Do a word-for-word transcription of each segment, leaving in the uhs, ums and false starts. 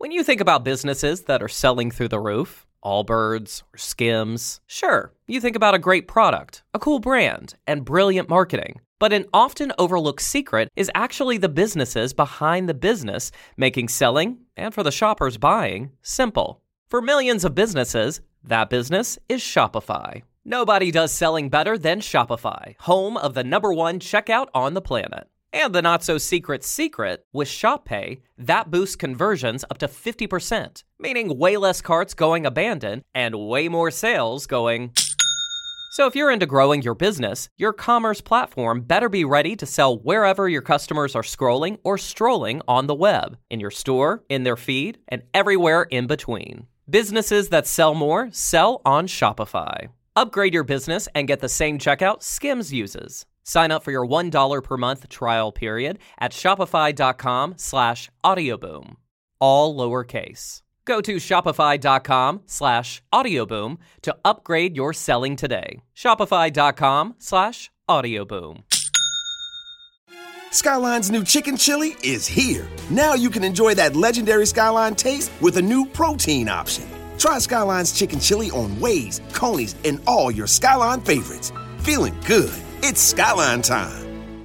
When you think about businesses that are selling through the roof, Allbirds or Skims, sure, you think about a great product, a cool brand, and brilliant marketing. But an often overlooked secret is actually the businesses behind the business, making selling, and for the shoppers buying, simple. For millions of businesses, that business is Shopify. Nobody does selling better than Shopify, home of the number one checkout on the planet. And the not-so-secret secret, with Shop Pay, that boosts conversions up to fifty percent, meaning way less carts going abandoned and way more sales going... So if you're into growing your business, your commerce platform better be ready to sell wherever your customers are scrolling or strolling on the web, in your store, in their feed, and everywhere in between. Businesses that sell more sell on Shopify. Upgrade your business and get the same checkout Skims uses. Sign up for your one dollar per month trial period at shopify.com slash audioboom. All lowercase. Go to shopify.com slash audioboom to upgrade your selling today. Shopify.com slash audioboom. Skyline's new chicken chili is here. Now you can enjoy that legendary Skyline taste with a new protein option. Try Skyline's chicken chili on Waze, Coney's, and all your Skyline favorites. Feeling good. It's Skyline time.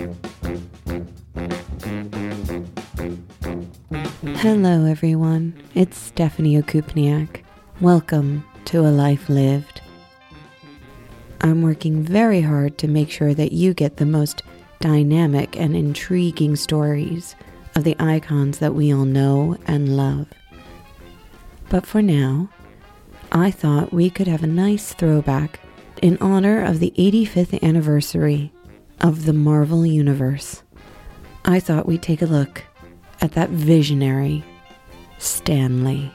Hello, everyone. It's Stephanie Okupniak. Welcome to A Life Lived. I'm working very hard to make sure that you get the most dynamic and intriguing stories of the icons that we all know and love. But for now, I thought we could have a nice throwback in honor of the eighty-fifth anniversary of the Marvel Universe. I thought we'd take a look at that visionary, Stan Lee.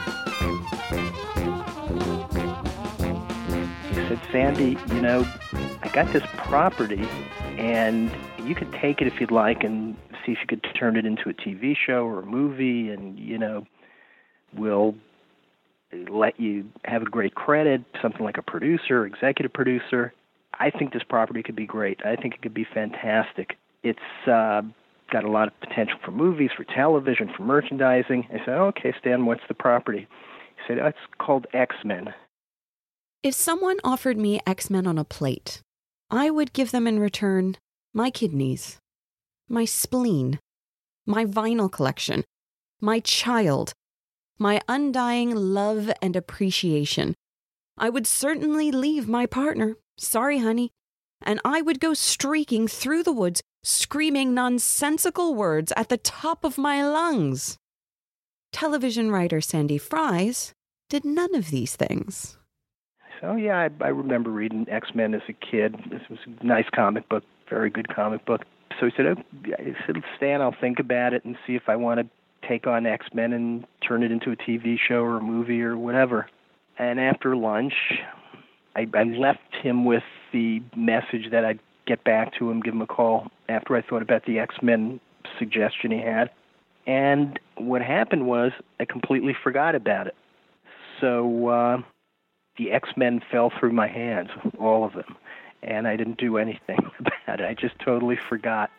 He said, Sandy, you know, I got this property, and you could take it if you'd like and see if you could turn it into a T V show or a movie, and, you know, we'll let you have a great credit, something like a producer, executive producer. I think this property could be great. I think it could be fantastic. It's uh, got a lot of potential for movies, for television, for merchandising. I said, okay, Stan, what's the property? He said, oh, it's called X-Men. If someone offered me X-Men on a plate, I would give them in return my kidneys, my spleen, my vinyl collection, my child, my undying love and appreciation. I would certainly leave my partner, sorry honey, and I would go streaking through the woods, screaming nonsensical words at the top of my lungs. Television writer Sandy Fries did none of these things. So yeah, I, I remember reading X-Men as a kid. This was a nice comic book, very good comic book. So he said, oh, I said, Stan, I'll think about it and see if I want to take on X-Men and turn it into a T V show or a movie or whatever. And after lunch, I, I left him with the message that I'd get back to him, give him a call after I thought about the X-Men suggestion he had. And what happened was I completely forgot about it. So uh, the X-Men fell through my hands, all of them, and I didn't do anything about it. I just totally forgot.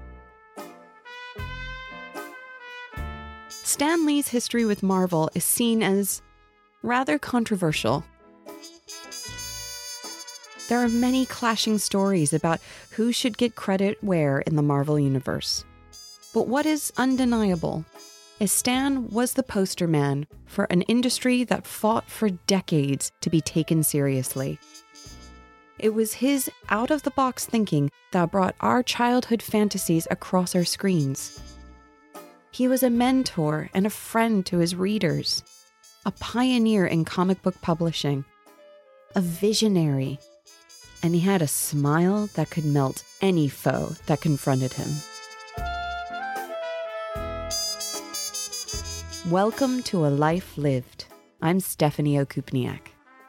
Stan Lee's history with Marvel is seen as rather controversial. There are many clashing stories about who should get credit where in the Marvel Universe. But what is undeniable is Stan was the poster man for an industry that fought for decades to be taken seriously. It was his out-of-the-box thinking that brought our childhood fantasies across our screens. He was a mentor and a friend to his readers, a pioneer in comic book publishing, a visionary, and he had a smile that could melt any foe that confronted him. Welcome to A Life Lived. I'm Stephanie Okupniak.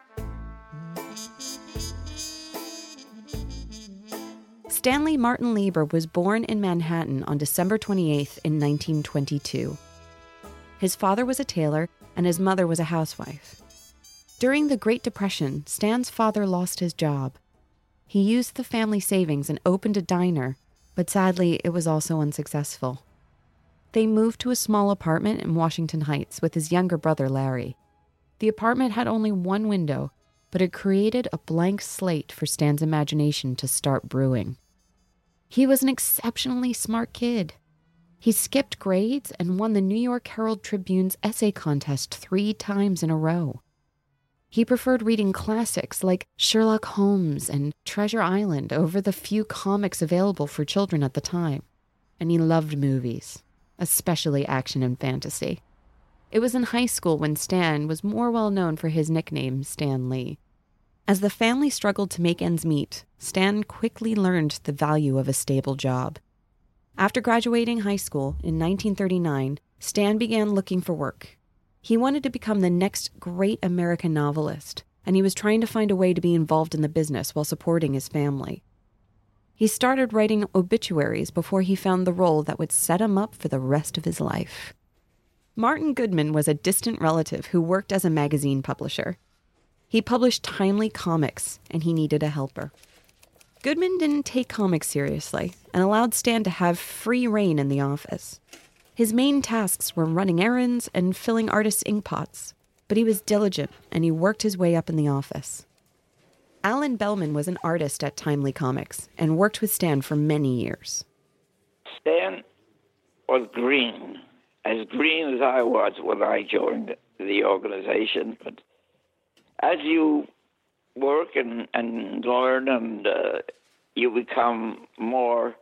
Stanley Martin Lieber was born in Manhattan on December twenty-eighth in nineteen twenty-two. His father was a tailor and his mother was a housewife. During the Great Depression, Stan's father lost his job. He used the family savings and opened a diner, but sadly it was also unsuccessful. They moved to a small apartment in Washington Heights with his younger brother, Larry. The apartment had only one window, but it created a blank slate for Stan's imagination to start brewing. He was an exceptionally smart kid. He skipped grades and won the New York Herald Tribune's essay contest three times in a row. He preferred reading classics like Sherlock Holmes and Treasure Island over the few comics available for children at the time. And he loved movies, especially action and fantasy. It was in high school when Stan was more well known for his nickname, Stan Lee. As the family struggled to make ends meet, Stan quickly learned the value of a stable job. After graduating high school in nineteen thirty-nine, Stan began looking for work. He wanted to become the next great American novelist, and he was trying to find a way to be involved in the business while supporting his family. He started writing obituaries before he found the role that would set him up for the rest of his life. Martin Goodman was a distant relative who worked as a magazine publisher. He published Timely Comics, and he needed a helper. Goodman didn't take comics seriously and allowed Stan to have free rein in the office. His main tasks were running errands and filling artists' inkpots, but he was diligent and he worked his way up in the office. Alan Bellman was an artist at Timely Comics and worked with Stan for many years. Stan was green, as green as I was when I joined the organization. But as you work and, and learn and uh, you become more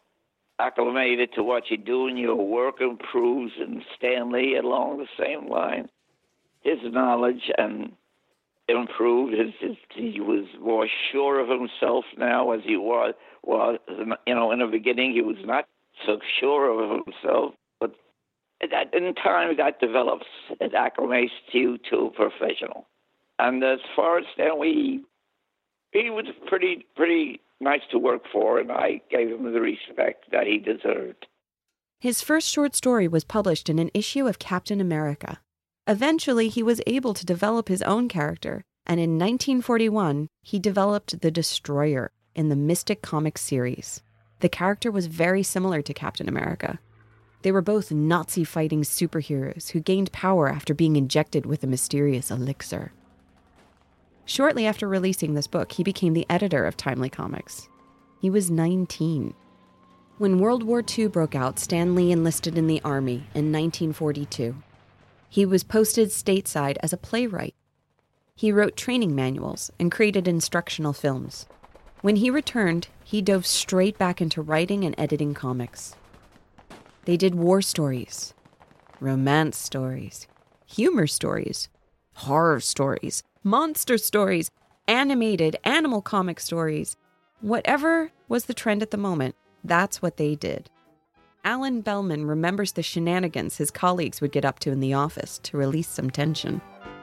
acclimated to what you do and your work improves, and Stan Lee along the same line. His knowledge and improved. His, his, he was more sure of himself now as he was, was, you know, in the beginning he was not so sure of himself. But that, in time that develops. It acclimates you to a professional. And as far as Stan Lee, he was pretty, pretty nice to work for, and I gave him the respect that he deserved. His first short story was published in an issue of Captain America. Eventually, he was able to develop his own character, and in nineteen forty-one, he developed the Destroyer in the Mystic Comics series. The character was very similar to Captain America. They were both Nazi-fighting superheroes who gained power after being injected with a mysterious elixir. Shortly after releasing this book, he became the editor of Timely Comics. He was nineteen. When World War Two broke out, Stan Lee enlisted in the Army in nineteen forty-two. He was posted stateside as a playwright. He wrote training manuals and created instructional films. When he returned, he dove straight back into writing and editing comics. They did war stories, romance stories, humor stories, horror stories, monster stories, animated animal comic stories. Whatever was the trend at the moment, that's what they did. Alan Bellman remembers the shenanigans his colleagues would get up to in the office to release some tension.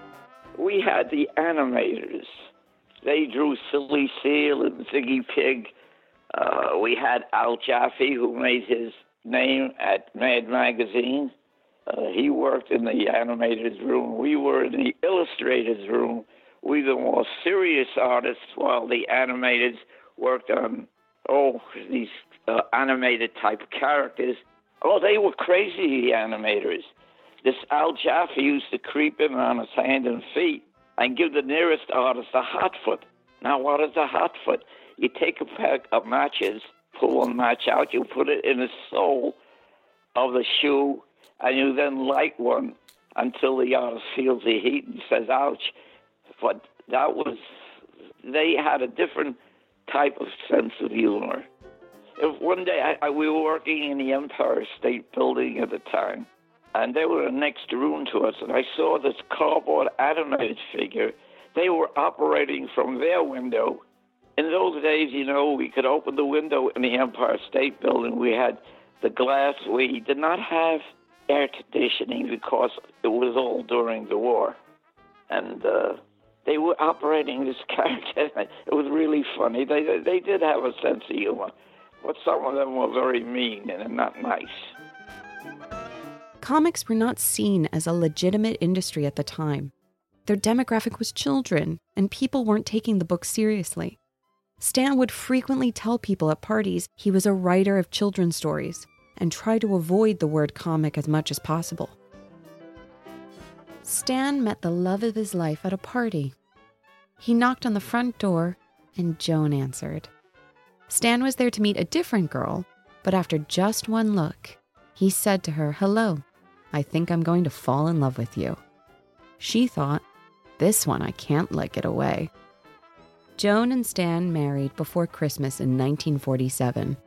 We had the animators. They drew Silly Seal and Ziggy Pig. Uh, we had Al Jaffe, who made his name at Mad Magazine. Uh, he worked in the animators' room. We were in the illustrators' room. We were the more serious artists, while the animators worked on, oh, these uh, animated type characters. Oh, they were crazy, the animators. This Al Jaffe used to creep in on his hand and feet and give the nearest artist a hot foot. Now, what is a hot foot? You take a pack of matches, pull one match out, you put it in the sole of the shoe, and you then light one until the artist feels the heat and says, ouch. But that was, they had a different type of sense of humor. If one day, I, I, we were working in the Empire State Building at the time, and they were next room to us, and I saw this cardboard animated figure. They were operating from their window. In those days, you know, we could open the window in the Empire State Building. We had the glass. We did not have air conditioning because it was all during the war. And uh, they were operating this character. It was really funny. They, they did have a sense of humor, but some of them were very mean and not nice. Comics were not seen as a legitimate industry at the time. Their demographic was children, and people weren't taking the book seriously. Stan would frequently tell people at parties he was a writer of children's stories, and try to avoid the word comic as much as possible. Stan met the love of his life at a party. He knocked on the front door, and Joan answered. Stan was there to meet a different girl, but after just one look, he said to her, "Hello, I think I'm going to fall in love with you." She thought, "This one I can't let get away." Joan and Stan married before Christmas in nineteen forty-seven.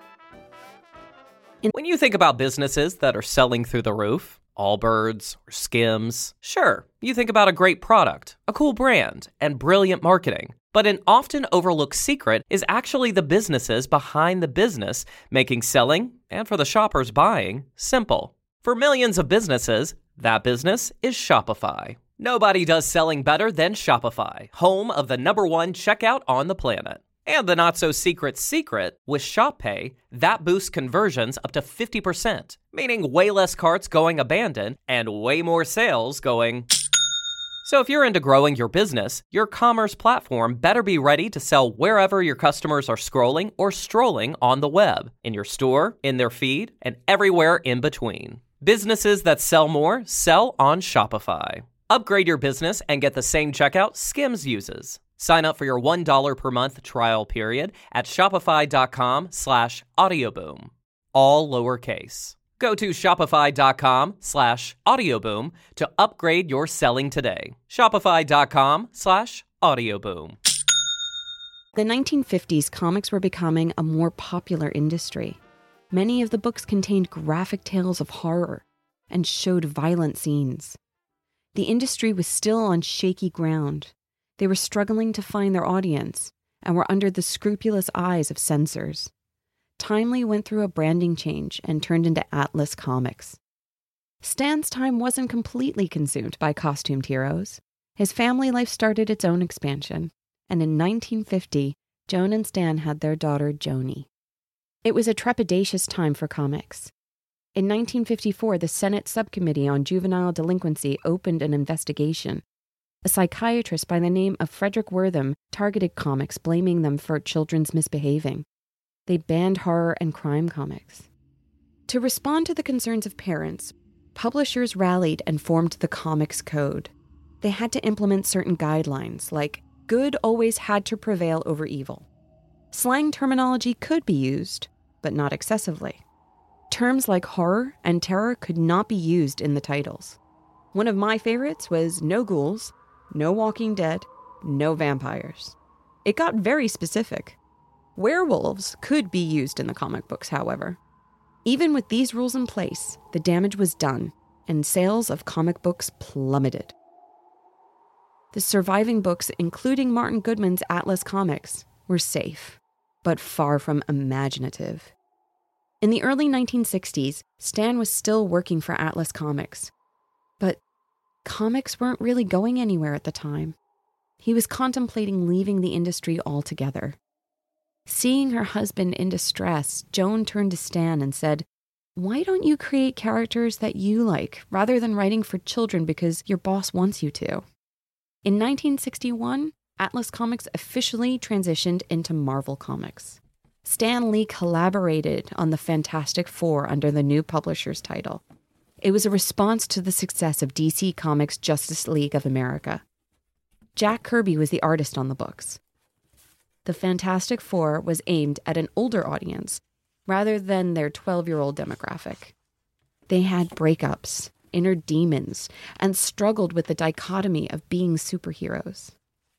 When you think about businesses that are selling through the roof, Allbirds or Skims, sure, you think about a great product, a cool brand, and brilliant marketing. But an often overlooked secret is actually the businesses behind the business, making selling, and for the shoppers buying, simple. For millions of businesses, that business is Shopify. Nobody does selling better than Shopify, home of the number one checkout on the planet. And the not-so-secret secret, with ShopPay, that boosts conversions up to fifty percent, meaning way less carts going abandoned and way more sales going... So if you're into growing your business, your commerce platform better be ready to sell wherever your customers are scrolling or strolling on the web, in your store, in their feed, and everywhere in between. Businesses that sell more sell on Shopify. Upgrade your business and get the same checkout Skims uses. Sign up for your one dollar per month trial period at shopify.com slash audioboom. All lowercase. Go to shopify.com slash audioboom to upgrade your selling today. Shopify.com slash audioboom. The nineteen fifties, comics were becoming a more popular industry. Many of the books contained graphic tales of horror and showed violent scenes. The industry was still on shaky ground. They were struggling to find their audience and were under the scrupulous eyes of censors. Timely went through a branding change and turned into Atlas Comics. Stan's time wasn't completely consumed by costumed heroes. His family life started its own expansion, and in nineteen fifty, Joan and Stan had their daughter, Joni. It was a trepidatious time for comics. In nineteen fifty-four, the Senate Subcommittee on Juvenile Delinquency opened an investigation. A psychiatrist by the name of Frederick Wortham targeted comics, blaming them for children's misbehaving. They banned horror and crime comics. To respond to the concerns of parents, publishers rallied and formed the Comics Code. They had to implement certain guidelines, like good always had to prevail over evil. Slang terminology could be used, but not excessively. Terms like horror and terror could not be used in the titles. One of my favorites was no ghouls, no Walking Dead, no vampires. It got very specific. Werewolves could be used in the comic books, however. Even with these rules in place, the damage was done, and sales of comic books plummeted. The surviving books, including Martin Goodman's Atlas Comics, were safe, but far from imaginative. In the early nineteen sixties, Stan was still working for Atlas Comics, but comics weren't really going anywhere at the time. He was contemplating leaving the industry altogether. Seeing her husband in distress, Joan turned to Stan and said, "Why don't you create characters that you like, rather than writing for children because your boss wants you to?" In nineteen sixty-one, Atlas Comics officially transitioned into Marvel Comics. Stan Lee collaborated on the Fantastic Four under the new publisher's title. It was a response to the success of D C Comics' Justice League of America. Jack Kirby was the artist on the books. The Fantastic Four was aimed at an older audience, rather than their twelve-year-old demographic. They had breakups, inner demons, and struggled with the dichotomy of being superheroes.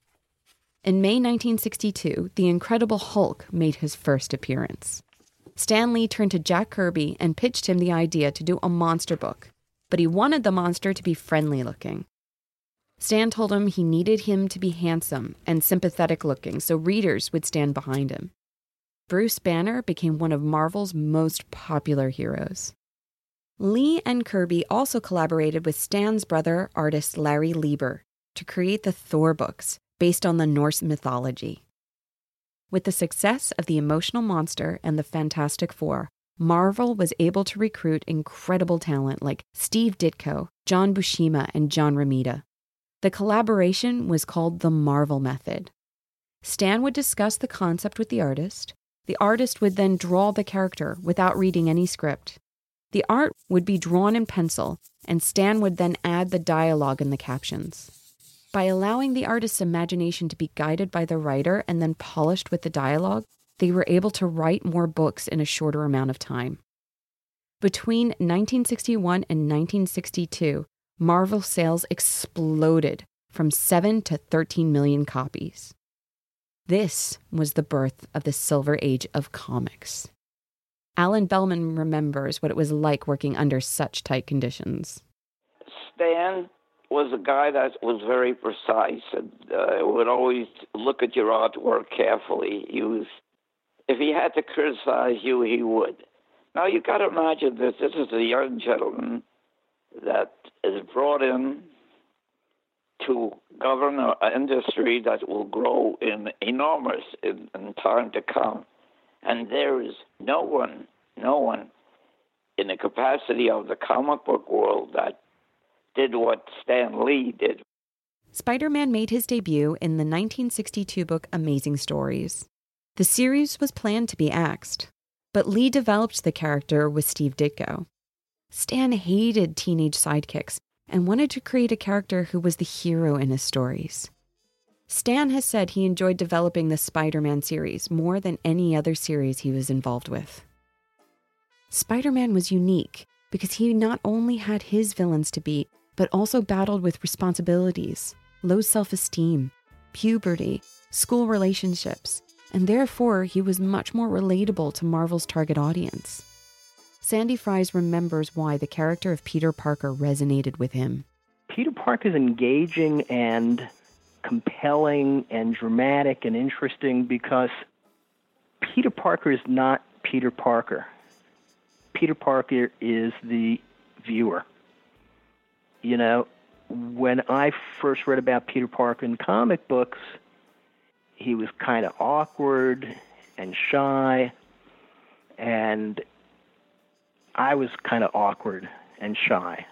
In May nineteen sixty-two, the Incredible Hulk made his first appearance. Stan Lee turned to Jack Kirby and pitched him the idea to do a monster book, but he wanted the monster to be friendly-looking. Stan told him he needed him to be handsome and sympathetic-looking so readers would stand behind him. Bruce Banner became one of Marvel's most popular heroes. Lee and Kirby also collaborated with Stan's brother, artist Larry Lieber, to create the Thor books, based on the Norse mythology. With the success of the emotional monster and the Fantastic Four, Marvel was able to recruit incredible talent like Steve Ditko, John Buscema, and John Romita. The collaboration was called the Marvel Method. Stan would discuss the concept with the artist. The artist would then draw the character without reading any script. The art would be drawn in pencil, and Stan would then add the dialogue in the captions. By allowing the artist's imagination to be guided by the writer and then polished with the dialogue, they were able to write more books in a shorter amount of time. Between nineteen sixty-one and nineteen sixty-two, Marvel sales exploded from seven to thirteen million copies. This was the birth of the Silver Age of comics. Alan Bellman remembers what it was like working under such tight conditions. Stan was a guy that was very precise and uh, would always look at your artwork carefully. He was, if he had to criticize you, he would. Now, you got to imagine that this is a young gentleman that is brought in to govern an industry that will grow in enormous in, in time to come. And there is no one, no one in the capacity of the comic book world that did what Stan Lee did. Spider-Man made his debut in the nineteen sixty-two book Amazing Stories. The series was planned to be axed, but Lee developed the character with Steve Ditko. Stan hated teenage sidekicks and wanted to create a character who was the hero in his stories. Stan has said he enjoyed developing the Spider-Man series more than any other series he was involved with. Spider-Man was unique because he not only had his villains to beat, but also battled with responsibilities, low self-esteem, puberty, school relationships, and therefore he was much more relatable to Marvel's target audience. Sandy Fries remembers why the character of Peter Parker resonated with him. Peter Parker is engaging and compelling and dramatic and interesting because Peter Parker is not Peter Parker. Peter Parker is the viewer. You know, when I first read about Peter Parker in comic books, he was kind of awkward and shy, and I was kind of awkward and shy.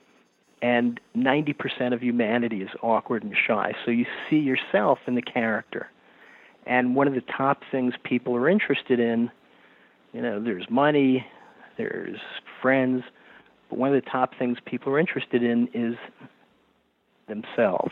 And ninety percent of humanity is awkward and shy, so you see yourself in the character. And one of the top things people are interested in, you know, there's money, there's friends, but one of the top things people are interested in is themselves.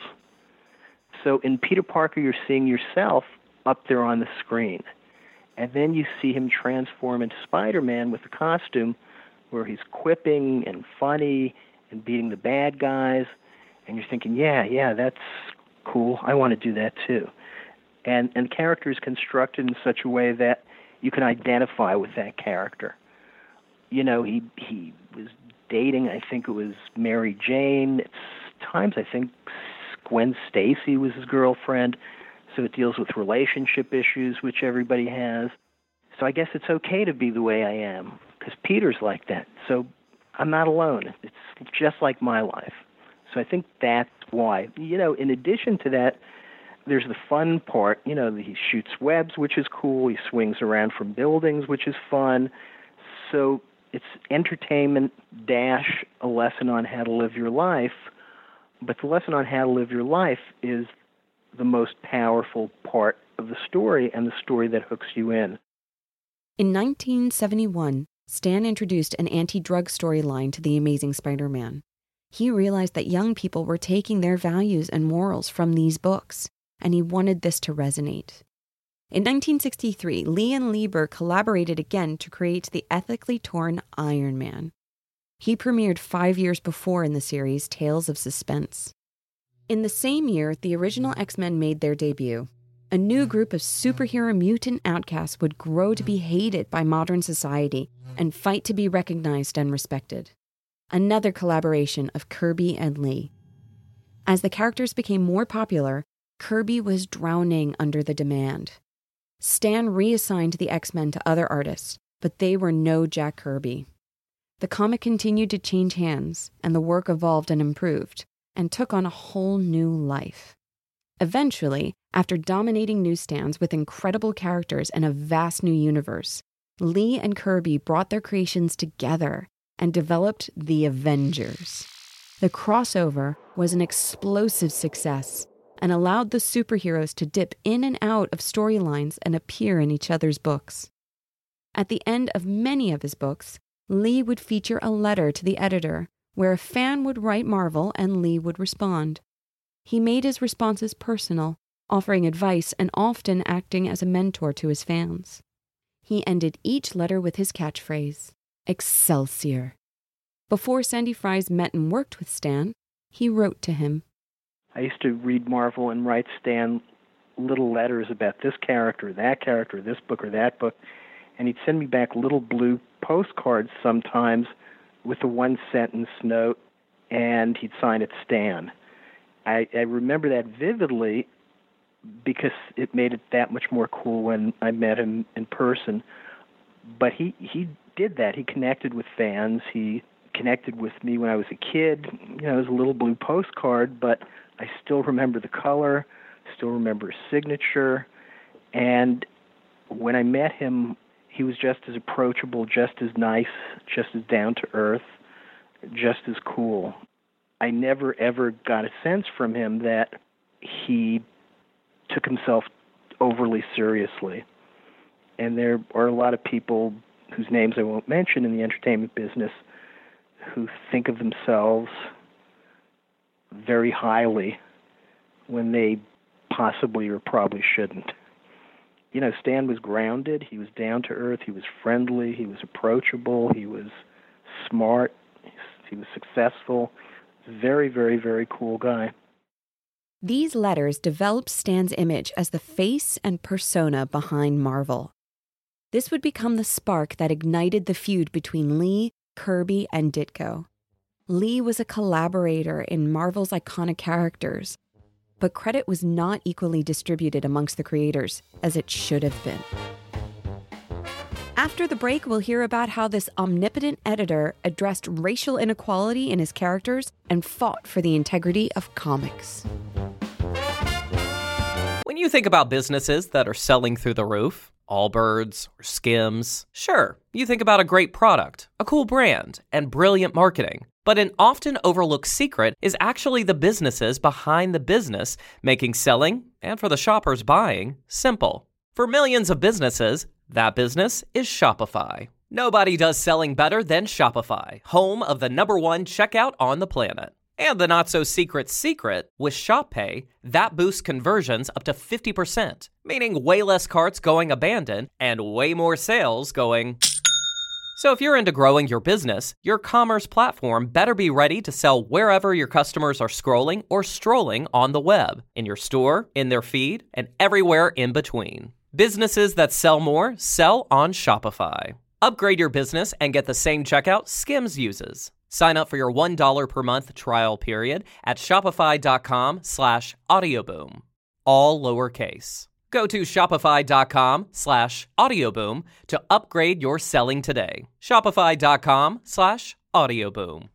So in Peter Parker, you're seeing yourself up there on the screen. And then you see him transform into Spider-Man with the costume where he's quipping and funny and beating the bad guys. And you're thinking, yeah, yeah, that's cool. I want to do that too. And and the character is constructed in such a way that you can identify with that character. You know, he he was dating, I think it was Mary Jane. At times, I think Gwen Stacy was his girlfriend. So it deals with relationship issues, which everybody has. So I guess it's okay to be the way I am, because Peter's like that. So I'm not alone. It's just like my life. So I think that's why. You know, in addition to that, there's the fun part. You know, he shoots webs, which is cool. He swings around from buildings, which is fun. So it's entertainment dash a lesson on how to live your life. But the lesson on how to live your life is the most powerful part of the story and the story that hooks you in. In nineteen seventy-one, Stan introduced an anti-drug storyline to The Amazing Spider-Man. He realized that young people were taking their values and morals from these books, and he wanted this to resonate. In nineteen sixty-three, Lee and Lieber collaborated again to create the ethically torn Iron Man. He premiered five years before in the series Tales of Suspense. In the same year, the original X-Men made their debut. A new group of superhero mutant outcasts would grow to be hated by modern society and fight to be recognized and respected. Another collaboration of Kirby and Lee. As the characters became more popular, Kirby was drowning under the demand. Stan reassigned the X-Men to other artists, but they were no Jack Kirby. The comic continued to change hands, and the work evolved and improved, and took on a whole new life. Eventually, after dominating newsstands with incredible characters and a vast new universe, Lee and Kirby brought their creations together and developed the Avengers. The crossover was an explosive success and allowed the superheroes to dip in and out of storylines and appear in each other's books. At the end of many of his books, Lee would feature a letter to the editor, where a fan would write Marvel and Lee would respond. He made his responses personal, offering advice and often acting as a mentor to his fans. He ended each letter with his catchphrase, Excelsior. Before Sandy Fries met and worked with Stan, he wrote to him. I used to read Marvel and write Stan little letters about this character, that character, this book or that book, and he'd send me back little blue postcards sometimes with a one-sentence note, and he'd sign it Stan. I, I remember that vividly because it made it that much more cool when I met him in person. But he, he did that. He connected with fans. He connected with me when I was a kid. You know, it was a little blue postcard, but I still remember the color, still remember his signature. And when I met him, he was just as approachable, just as nice, just as down-to-earth, just as cool. I never, ever got a sense from him that he took himself overly seriously. And there are a lot of people whose names I won't mention in the entertainment business who think of themselves very highly when they possibly or probably shouldn't. You know, Stan was grounded, he was down to earth, he was friendly, he was approachable, he was smart, he was successful. Very, very, very cool guy. These letters developed Stan's image as the face and persona behind Marvel. This would become the spark that ignited the feud between Lee, Kirby, and Ditko. Lee was a collaborator in Marvel's iconic characters, but credit was not equally distributed amongst the creators, as it should have been. After the break, we'll hear about how this omnipotent editor addressed racial inequality in his characters and fought for the integrity of comics. When you think about businesses that are selling through the roof, Allbirds or Skims, sure, you think about a great product, a cool brand, and brilliant marketing. But an often overlooked secret is actually the businesses behind the business, making selling, and for the shoppers buying, simple. For millions of businesses, that business is Shopify. Nobody does selling better than Shopify, home of the number one checkout on the planet. And the not-so-secret secret, with Shop Pay, that boosts conversions up to fifty percent, meaning way less carts going abandoned and way more sales going... So if you're into growing your business, your commerce platform better be ready to sell wherever your customers are scrolling or strolling on the web, in your store, in their feed, and everywhere in between. Businesses that sell more sell on Shopify. Upgrade your business and get the same checkout Skims uses. Sign up for your one dollar per month trial period at shopify.com slash audioboom. All lowercase. Go to shopify.com slash audioboom to upgrade your selling today. Shopify.com slash audioboom.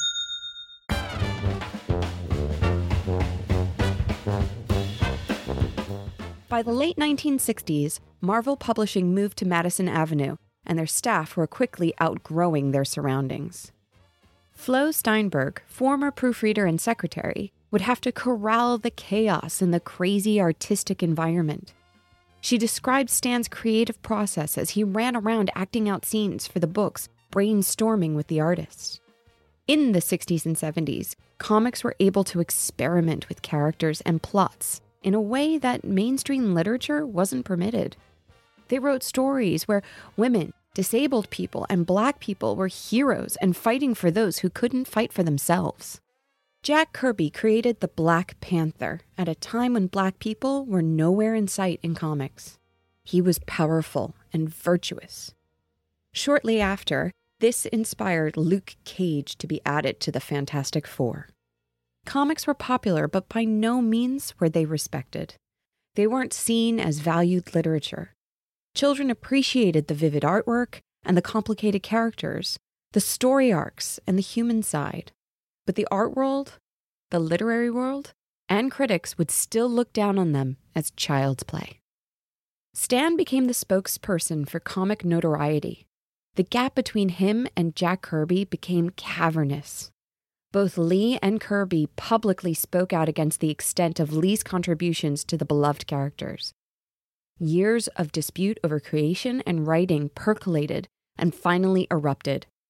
By the late nineteen sixties, Marvel Publishing moved to Madison Avenue, and their staff were quickly outgrowing their surroundings. Flo Steinberg, former proofreader and secretary, would have to corral the chaos in the crazy artistic environment. She described Stan's creative process as he ran around acting out scenes for the books, brainstorming with the artists. In the sixties and seventies, comics were able to experiment with characters and plots in a way that mainstream literature wasn't permitted. They wrote stories where women, disabled people, and Black people were heroes and fighting for those who couldn't fight for themselves. Jack Kirby created the Black Panther at a time when Black people were nowhere in sight in comics. He was powerful and virtuous. Shortly after, this inspired Luke Cage to be added to the Fantastic Four. Comics were popular, but by no means were they respected. They weren't seen as valued literature. Children appreciated the vivid artwork and the complicated characters, the story arcs, and the human side. But the art world, the literary world, and critics would still look down on them as child's play. Stan became the spokesperson for comic notoriety. The gap between him and Jack Kirby became cavernous. Both Lee and Kirby publicly spoke out against the extent of Lee's contributions to the beloved characters. Years of dispute over creation and writing percolated and finally erupted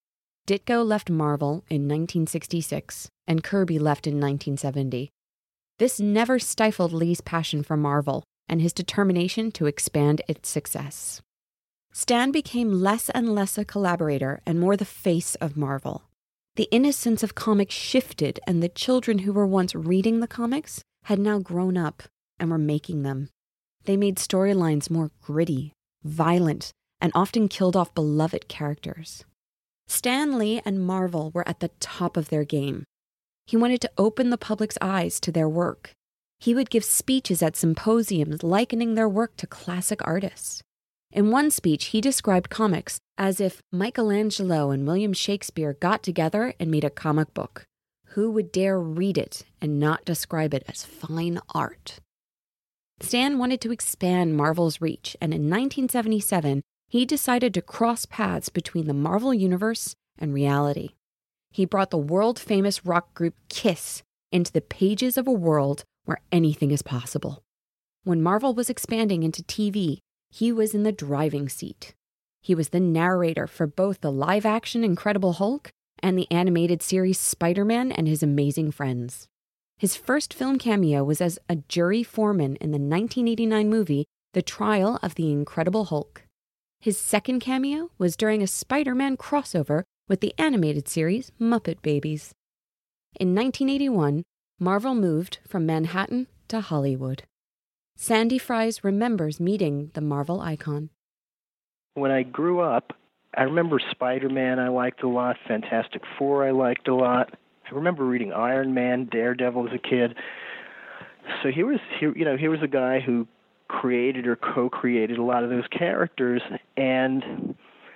Ditko left Marvel in nineteen sixty-six, and Kirby left in nineteen seventy. This never stifled Lee's passion for Marvel and his determination to expand its success. Stan became less and less a collaborator and more the face of Marvel. The innocence of comics shifted, and the children who were once reading the comics had now grown up and were making them. They made storylines more gritty, violent, and often killed off beloved characters. Stan Lee and Marvel were at the top of their game. He wanted to open the public's eyes to their work. He would give speeches at symposiums likening their work to classic artists. In one speech, he described comics as if Michelangelo and William Shakespeare got together and made a comic book. Who would dare read it and not describe it as fine art? Stan wanted to expand Marvel's reach, and in nineteen seventy-seven, he decided to cross paths between the Marvel Universe and reality. He brought the world-famous rock group Kiss into the pages of a world where anything is possible. When Marvel was expanding into T V, he was in the driving seat. He was the narrator for both the live-action Incredible Hulk and the animated series Spider-Man and His Amazing Friends. His first film cameo was as a jury foreman in the nineteen eighty-nine movie The Trial of the Incredible Hulk. His second cameo was during a Spider-Man crossover with the animated series Muppet Babies. In nineteen eighty-one, Marvel moved from Manhattan to Hollywood. Sandy Fries remembers meeting the Marvel icon. When I grew up, I remember Spider-Man I liked a lot, Fantastic Four I liked a lot. I remember reading Iron Man, Daredevil as a kid. So here was, here, you know, here was a guy who created or co-created a lot of those characters, and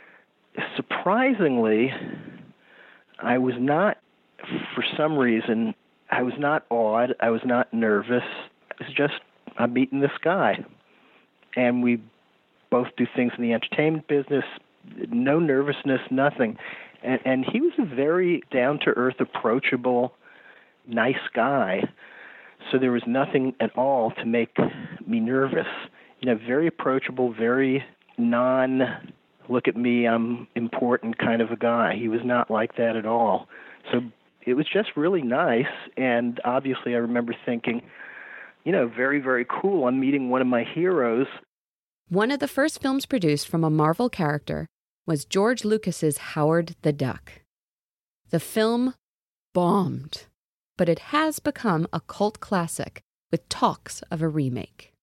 surprisingly, I was not, for some reason, I was not awed, I was not nervous. It was just, I'm meeting this guy. And we both do things in the entertainment business, no nervousness, nothing. And, and he was a very down-to-earth, approachable, nice guy. So there was nothing at all to make me nervous. You know, very approachable, very non, look at me, I'm important kind of a guy. He was not like that at all. So it was just really nice. And obviously I remember thinking, you know, very, very cool. I'm meeting one of my heroes. One of the first films produced from a Marvel character was George Lucas's Howard the Duck. The film bombed, but it has become a cult classic with talks of a remake.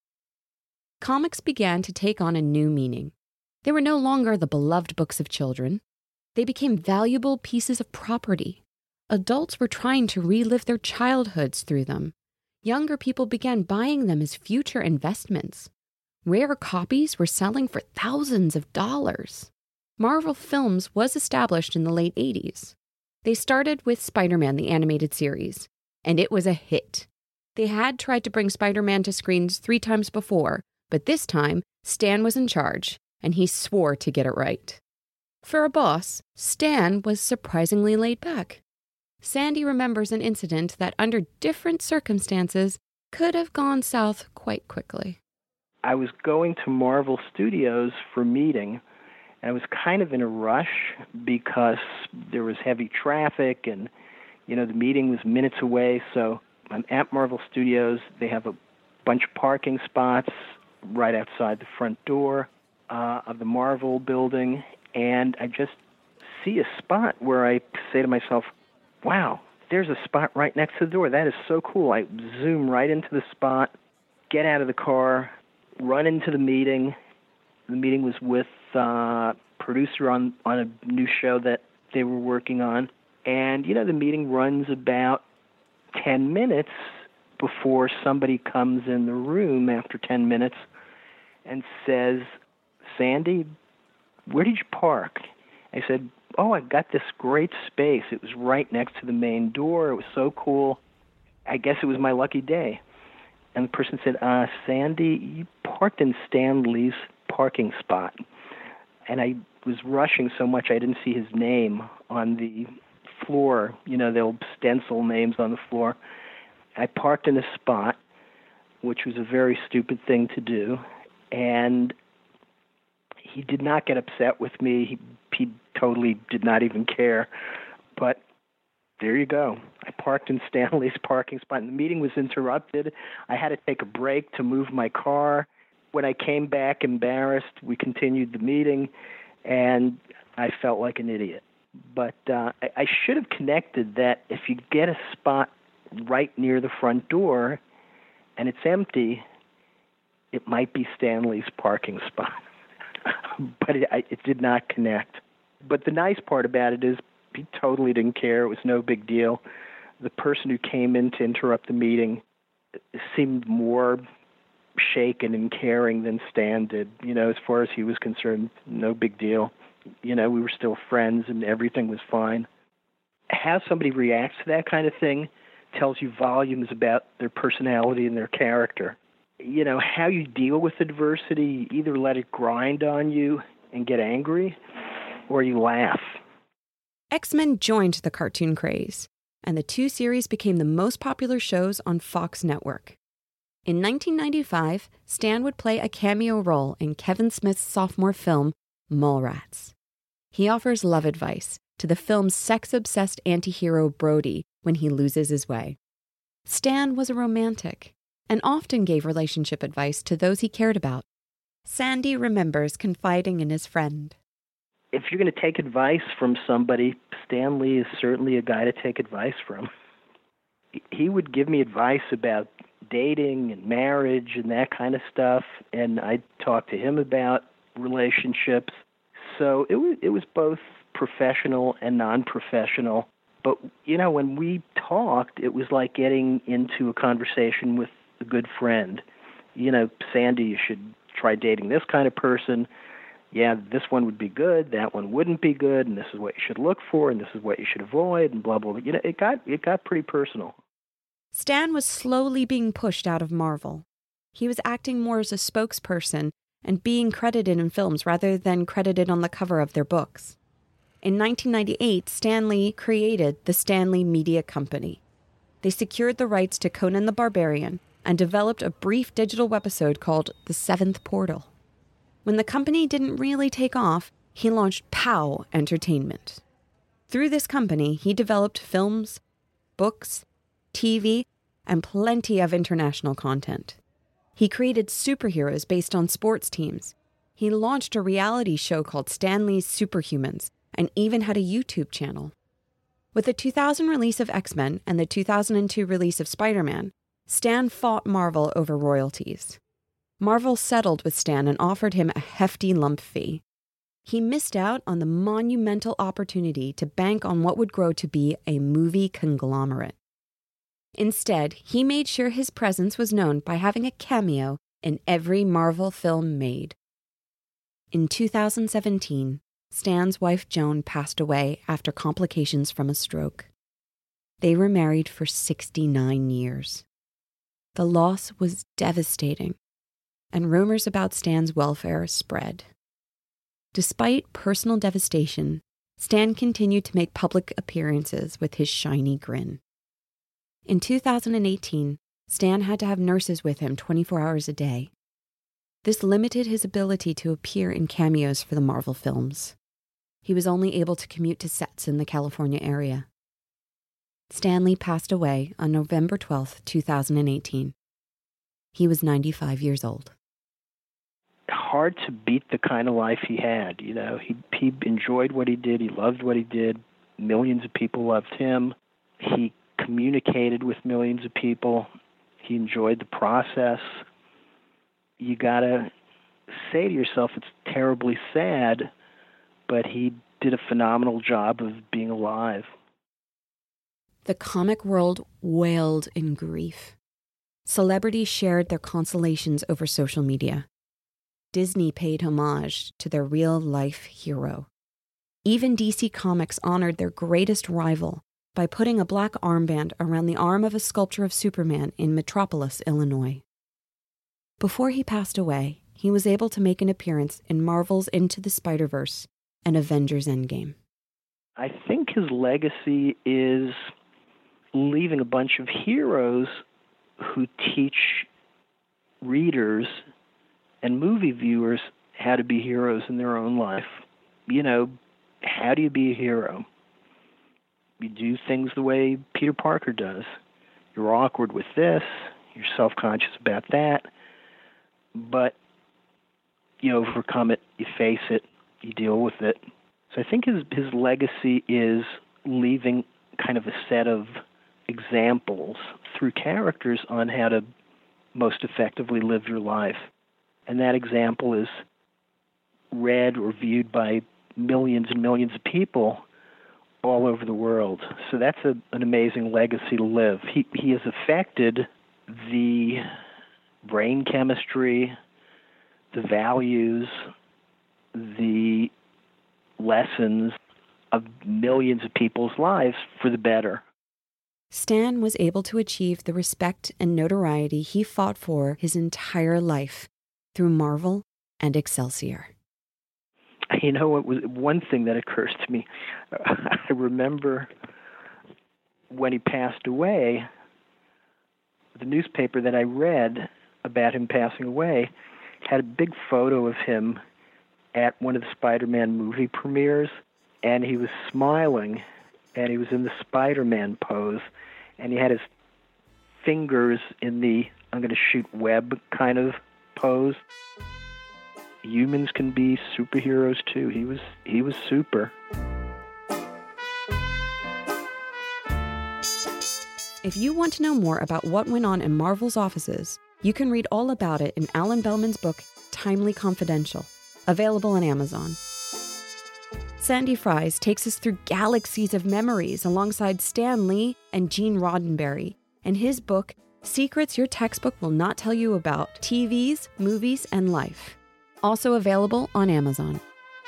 Comics began to take on a new meaning. They were no longer the beloved books of children. They became valuable pieces of property. Adults were trying to relive their childhoods through them. Younger people began buying them as future investments. Rare copies were selling for thousands of dollars. Marvel Films was established in the late eighties. They started with Spider-Man, the animated series, and it was a hit. They had tried to bring Spider-Man to screens three times before, but this time, Stan was in charge, and he swore to get it right. For a boss, Stan was surprisingly laid back. Sandy remembers an incident that, under different circumstances, could have gone south quite quickly. I was going to Marvel Studios for a meeting, and I was kind of in a rush because there was heavy traffic and, you know, the meeting was minutes away. So I'm at Marvel Studios. They have a bunch of parking spots right outside the front door uh, of the Marvel building, and I just see a spot where I say to myself, wow, there's a spot right next to the door. That is so cool. I zoom right into the spot, get out of the car, run into the meeting. The meeting was with a uh, producer on, on a new show that they were working on. And, you know, the meeting runs about ten minutes before somebody comes in the room after ten minutes and says, Sandy, where did you park? I said, oh, I got this great space. It was right next to the main door. It was so cool. I guess it was my lucky day. And the person said, uh, Sandy, you parked in Stan Lee's parking spot. And I was rushing so much I didn't see his name on the floor. You know, they'll stencil names on the floor. I parked in a spot, which was a very stupid thing to do. And he did not get upset with me. He, he totally did not even care. But there you go. I parked in Stan Lee's parking spot, and the meeting was interrupted. I had to take a break to move my car. When I came back embarrassed, we continued the meeting, and I felt like an idiot. But uh, I, I should have connected that if you get a spot right near the front door and it's empty, it might be Stan Lee's parking spot. But it, I, it did not connect. But the nice part about it is he totally didn't care. It was no big deal. The person who came in to interrupt the meeting seemed more shaken and caring than Stan did. You know, as far as he was concerned, no big deal. You know, we were still friends and everything was fine. How somebody reacts to that kind of thing tells you volumes about their personality and their character. You know, how you deal with adversity, either let it grind on you and get angry, or you laugh. X-Men joined the cartoon craze, and the two series became the most popular shows on Fox Network. In nineteen ninety-five, Stan would play a cameo role in Kevin Smith's sophomore film, Mallrats. He offers love advice to the film's sex-obsessed anti-hero Brody when he loses his way. Stan was a romantic and often gave relationship advice to those he cared about. Sandy remembers confiding in his friend. If you're going to take advice from somebody, Stan Lee is certainly a guy to take advice from. He would give me advice about dating and marriage and that kind of stuff, and I'd talk to him about relationships. So it was, it was both professional and non-professional. But, you know, when we talked, it was like getting into a conversation with a good friend. You know, Sandy, you should try dating this kind of person. Yeah, this one would be good, that one wouldn't be good, and this is what you should look for, and this is what you should avoid, and blah, blah, blah. You know, it got, it got pretty personal. Stan was slowly being pushed out of Marvel. He was acting more as a spokesperson and being credited in films rather than credited on the cover of their books. In nineteen ninety-eight, Stan Lee created the Stan Lee Media Company. They secured the rights to Conan the Barbarian and developed a brief digital webisode called The Seventh Portal. When the company didn't really take off, he launched POW Entertainment. Through this company, he developed films, books, T V, and plenty of international content. He created superheroes based on sports teams. He launched a reality show called Stan Lee's Superhumans and even had a YouTube channel. With the two thousand release of X-Men and the two thousand two release of Spider-Man, Stan fought Marvel over royalties. Marvel settled with Stan and offered him a hefty lump fee. He missed out on the monumental opportunity to bank on what would grow to be a movie conglomerate. Instead, he made sure his presence was known by having a cameo in every Marvel film made. In two thousand seventeen, Stan's wife Joan passed away after complications from a stroke. They were married for sixty-nine years. The loss was devastating, and rumors about Stan's welfare spread. Despite personal devastation, Stan continued to make public appearances with his shiny grin. In two thousand eighteen, Stan had to have nurses with him twenty-four hours a day. This limited his ability to appear in cameos for the Marvel films. He was only able to commute to sets in the California area. Stan Lee passed away on November twelfth, two thousand eighteen. He was ninety-five years old. Hard to beat the kind of life he had. You know, he he enjoyed what he did. He loved what he did. Millions of people loved him. He communicated with millions of people. He enjoyed the process. You gotta say to yourself, it's terribly sad, but he did a phenomenal job of being alive. The comic world wailed in grief. Celebrities shared their consolations over social media. Disney paid homage to their real-life hero. Even D C Comics honored their greatest rival by putting a black armband around the arm of a sculpture of Superman in Metropolis, Illinois. Before he passed away, he was able to make an appearance in Marvel's Into the Spider-Verse and Avengers Endgame. I think his legacy is leaving a bunch of heroes who teach readers and movie viewers how to be heroes in their own life. You know, how do you be a hero? You do things the way Peter Parker does. You're awkward with this, you're self-conscious about that, but you overcome it, you face it, you deal with it. So I think his his legacy is leaving kind of a set of examples through characters on how to most effectively live your life. And that example is read or viewed by millions and millions of people all over the world. So that's a, an amazing legacy to live. He he has affected the brain chemistry, the values, the lessons of millions of people's lives for the better. Stan was able to achieve the respect and notoriety he fought for his entire life through Marvel and Excelsior. You know, it was one thing that occurs to me. I remember when he passed away, the newspaper that I read about him passing away had a big photo of him at one of the Spider-Man movie premieres, and he was smiling, and he was in the Spider-Man pose, and he had his fingers in the I'm going to shoot web kind of pose. Humans can be superheroes too. He was he was super. If you want to know more about what went on in Marvel's offices, you can read all about it in Alan Bellman's book, Timely Confidential, available on Amazon. Sandy Fries takes us through galaxies of memories alongside Stan Lee and Gene Roddenberry in his book, Secrets Your Textbook Will Not Tell You About T Vs, Movies, and Life. Also available on Amazon.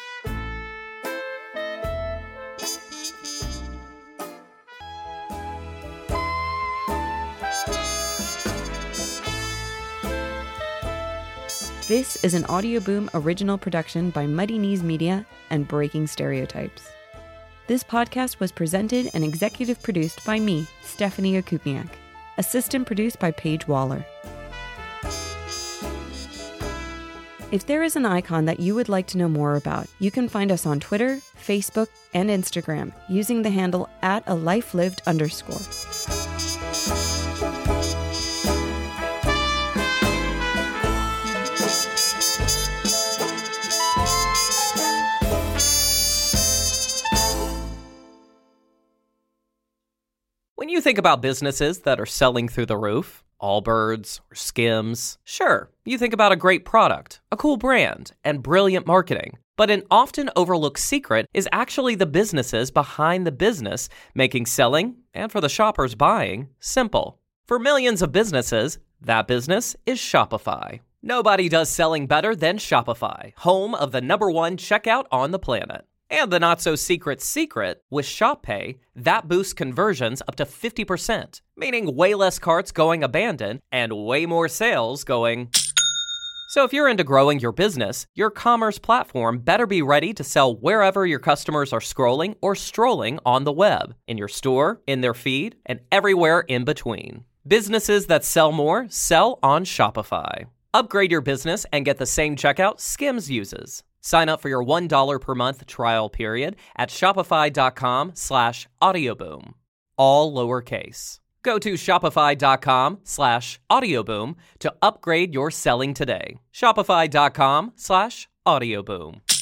This is an Audio Boom original production by Muddy Knees Media and Breaking Stereotypes. This podcast was presented and executive produced by me, Stephanie Okupiak. Assistant produced by Paige Waller. If there is an icon that you would like to know more about, you can find us on Twitter, Facebook, and Instagram using the handle at a life lived underscore. When you think about businesses that are selling through the roof, Allbirds or Skims, sure, you think about a great product, a cool brand, and brilliant marketing. But an often overlooked secret is actually the businesses behind the business, making selling, and for the shoppers buying, simple. For millions of businesses, that business is Shopify. Nobody does selling better than Shopify, home of the number one checkout on the planet. And the not-so-secret secret, with Shop Pay, that boosts conversions up to fifty percent, meaning way less carts going abandoned and way more sales going... So if you're into growing your business, your commerce platform better be ready to sell wherever your customers are scrolling or strolling on the web, in your store, in their feed, and everywhere in between. Businesses that sell more sell on Shopify. Upgrade your business and get the same checkout Skims uses. Sign up for your one dollar per month trial period at shopify.com slash audioboom. All lowercase. Go to shopify.com slash audioboom to upgrade your selling today. Shopify.com slash audioboom.